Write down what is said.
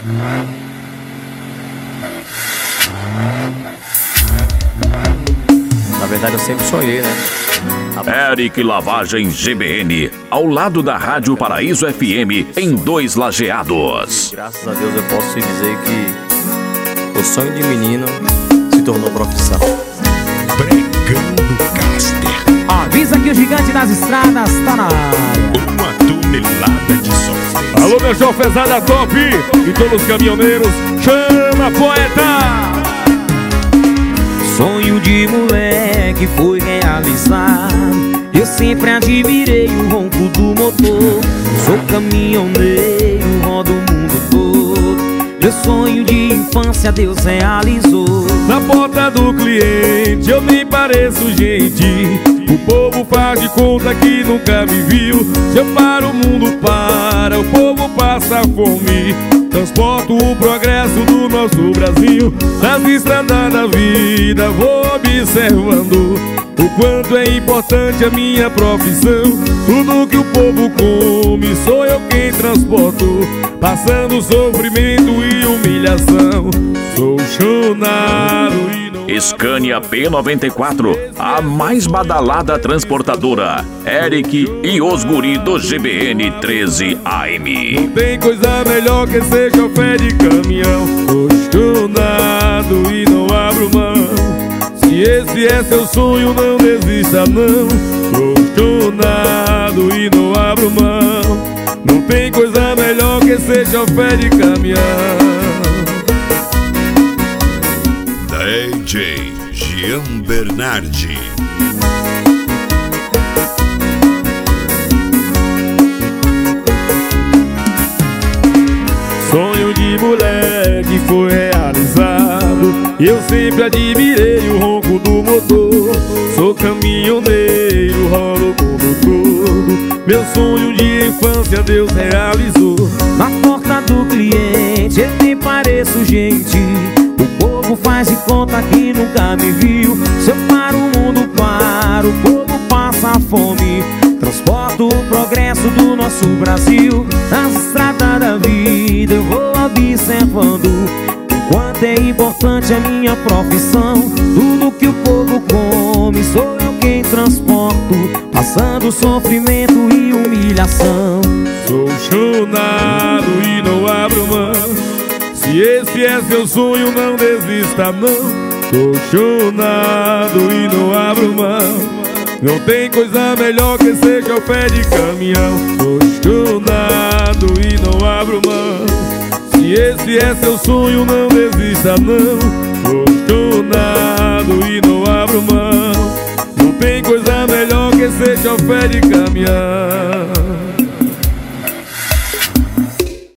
Na verdade eu sempre sonhei, né? Eric Lavagem GBN, ao lado da Rádio Paraíso FM, em Dois Lajeados. Graças a Deus eu posso dizer que o sonho de menino se tornou profissão. Pregando Caster. Avisa que o gigante das estradas tá na área. Uma tonelada de sofrência. Alô, meu jovenzada top e todos os caminhoneiros, chama poeta! Sonho de moleque foi realizado. Eu sempre admirei o ronco do motor. Sou caminhoneiro, rodo o mundo todo. Meu sonho de infância Deus realizou. Na porta do cliente eu nem pareço gente. O povo faz de conta que nunca me viu. Se eu paro, o mundo para, o povo passa fome. Transporto o progresso do nosso Brasil. Nas estradas da vida vou observando o quanto é importante a minha profissão. Tudo que o povo come sou eu quem transporto, passando sofrimento e humilhação. Sou chonado e não... Scania P94, a mais badalada transportadora. Eric e os guri do GBN 13 AM. Não tem coisa melhor que ser chofer de caminhão. Sou chonado e não abro mão. Se esse é seu sonho, não desista não. Sou chonado e não abro mão. Não tem coisa melhor que ser chofer de caminhão. DJ Jean Bernardi. Sonho de moleque foi realizado. Eu sempre admirei o ronco do motor. Sou caminhoneiro, rodo o mundo todo. Meu sonho de infância Deus realizou. Na porta do cliente eu nem pareço gente. O povo faz de conta que nunca me viu. Se eu paro, o mundo para, o povo passa fome. Transporto o progresso do nosso Brasil. Nas estradas da vida eu vou observando o quanto é importante a minha profissão. Tudo que o povo come sou eu quem transporto, passando sofrimento e humilhação. Sou chonado e não abro mão. Se esse é seu sonho, não desista não. Sou chonado e não abro mão. Não tem coisa melhor que ser chofer de caminhão. Sou chonado e não abro mão. Se esse é seu sonho, não desista não. Sou chonado e não abro mão. Não tem coisa melhor que ser chofer de caminhão.